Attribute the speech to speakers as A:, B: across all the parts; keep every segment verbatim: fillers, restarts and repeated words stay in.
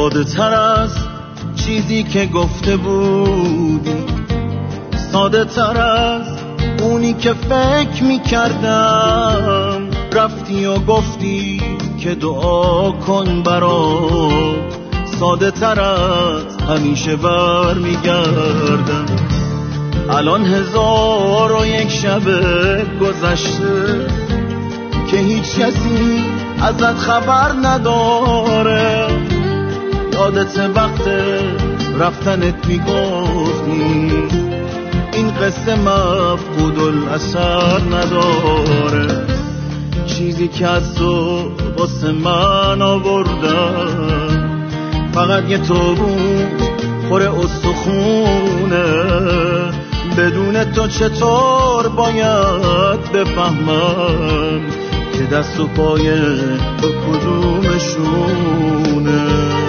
A: ساده تر از چیزی که گفته بودی، ساده تر از اونی که فکر می کردم. رفتی و گفتی که دعا کن برات، ساده تر از همیشه بر می گردم. الان هزار و یک شب گذشته که هیچ کسی ازت خبر نداره. یادت وقت رفتنت میگفتی این قصه مفقود الاثر نداره. چیزی که از تو واسه من آوردم فقط یه تابوت پر استخونه. بدون تو چطور باید بفهمم که دست و پای با کدومشونه؟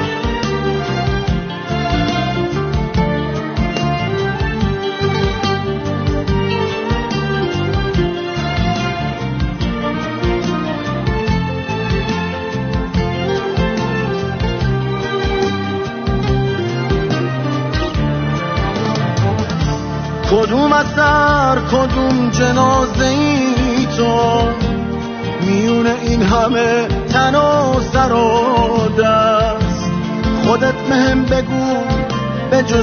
A: کدوم اثر کدوم جنازه ای تو، میون این همه تن و سر و دست. خودت مهم بگو به جز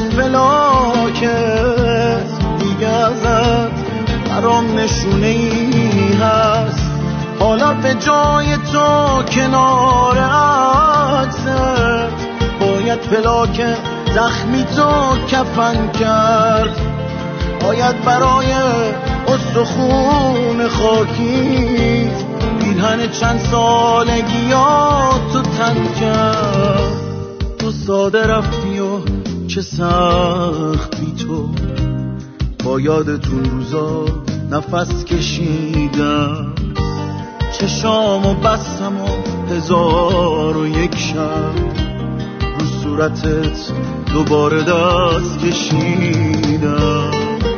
A: فلاکت دیگه ازت برام نشونه ای هست. حالا به جای تو کنار عکست باید فلاک زخمی تو کفن کرد. باید برای استخون خاکی پیرهن چند سالگیات تو تن کرد. تو ساده رفتی و چه سخت بی تو، با یادتون روزا نفس کشیدم. چشامو بستم و هزار و یک شب رو صورتت دوباره دست کشیدم.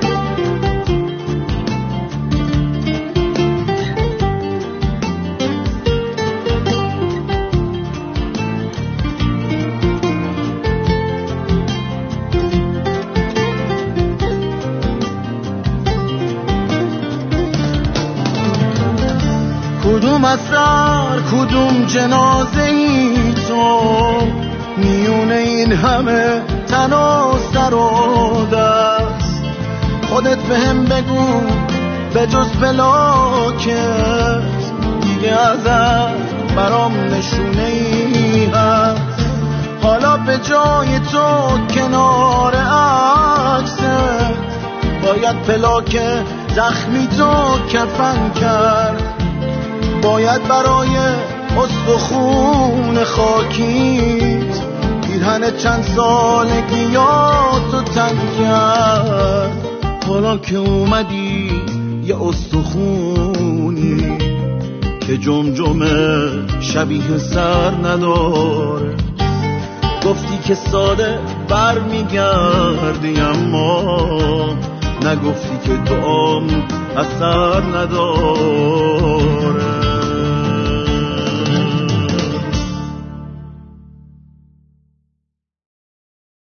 A: کدوم اثر کدوم جنازه ای تو، میون این همه تن و سر و دست. خودت بهم بگو به جز فلاکت دیگه ازت برام نشونه ای هست. حالا به جای تو کنار عکست باید فلاک زخمی تو کفن کرد. باید برای استخون خاکیت پیرهن چند سالگیاتو تن کرد. حالا که اومدی یه استخونی که جمجمه شبیه سر نداره. گفتی که ساده بر میگردی اما نگفتی که دعام اثر نداره.